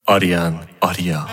آریا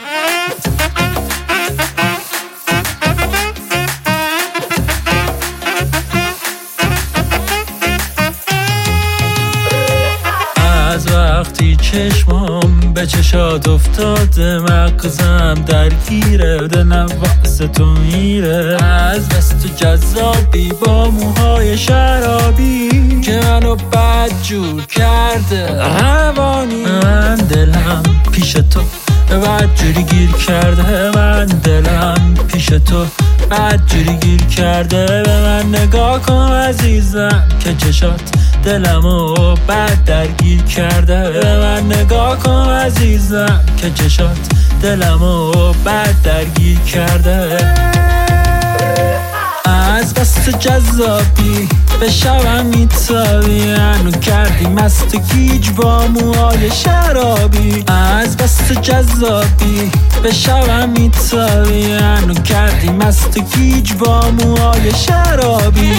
از وقتی چشمام به چشات افتاده مغزم درگیره دلم واسه تو میره از دست تو جذابی با موهای شرابی که منو بدجور کرده روانی من دلم پیش تو بدجوری گیر کرده من دلم پیش تو بدجوری گیر کرده به من نگاه کن عزیزم که چشات دلمو بد درگیر کرده به من نگاه کن عزیزم که چشات دلمو بد درگیر کرده از بس جذابی به شبم میتابی انو کردی مست گیج با موهای شرابی از بس جذابی به شبم میتابی انو کردی مست گیج با موهای شرابی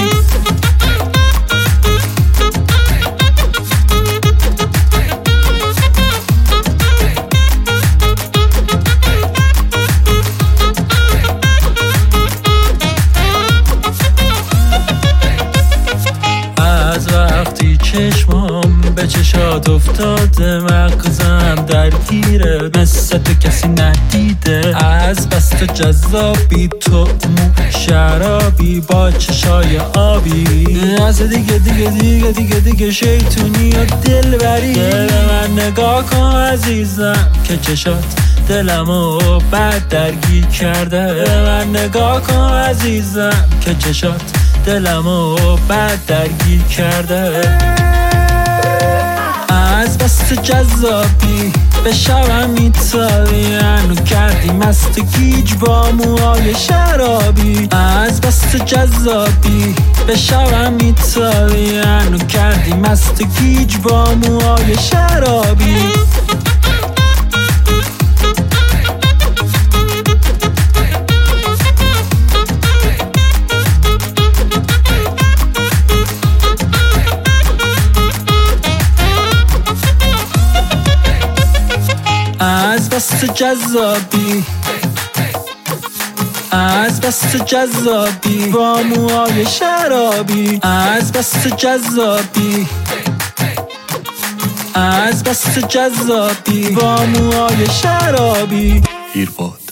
وقتی چشمام به چشات افتاده مغزم درگیره مثل تو کسی ندیده از بس تو جذابی تو مو شرابی با چشای آبی از دیگه شیطونی و دلبری به من نگاه کن عزیزم که چشات دلمو بد درگیر کرده به من نگاه کن عزیزم که چشات دلمو بد درگیر کرده از بس جذابی به شبم میتابی انو کردی مست گیج با موهای شرابی از بس جذابی به شبم میتابی انو کردی مست گیج با موهای شرابی از بس جذابی از بس جذابی با موهای شرابی از بس جذابی از بس جذابی با موهای شرابی ایرپاد